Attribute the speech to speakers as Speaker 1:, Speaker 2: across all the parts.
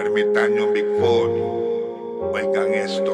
Speaker 1: Ermitaño Bigfoot, oigan esto.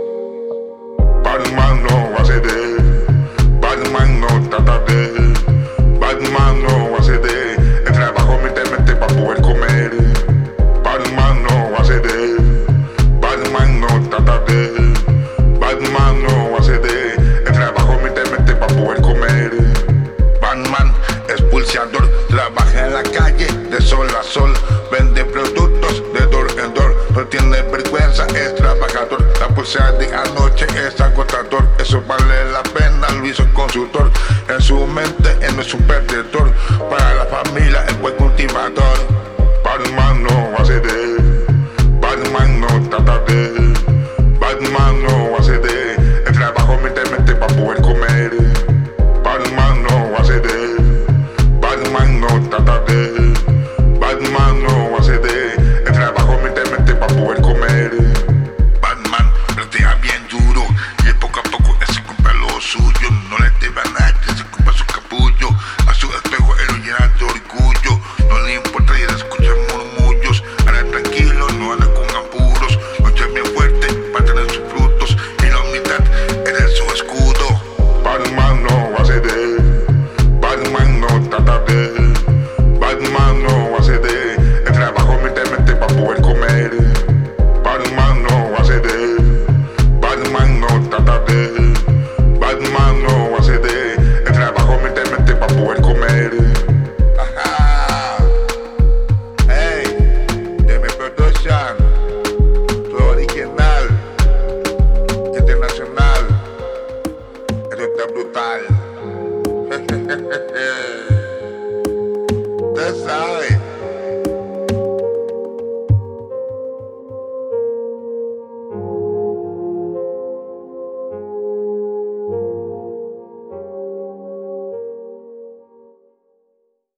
Speaker 1: Batman no hace de, Batman no trata de, Batman no hace de, el trabajo mentalmente para poder comer. Batman no hace de, Batman no trata de, Batman no hace de, el trabajo mentalmente para poder comer. Batman es pulseador, trabaja en la calle de sol a sol, vende productos de door en door, no tiene vergüenza, es trabajador. La pulsea de anoche es agotador, eso vale la pena, lo hizo el consultor. En su mente él no es un perdedor, para la familia es buen cultivador. Batman no hace de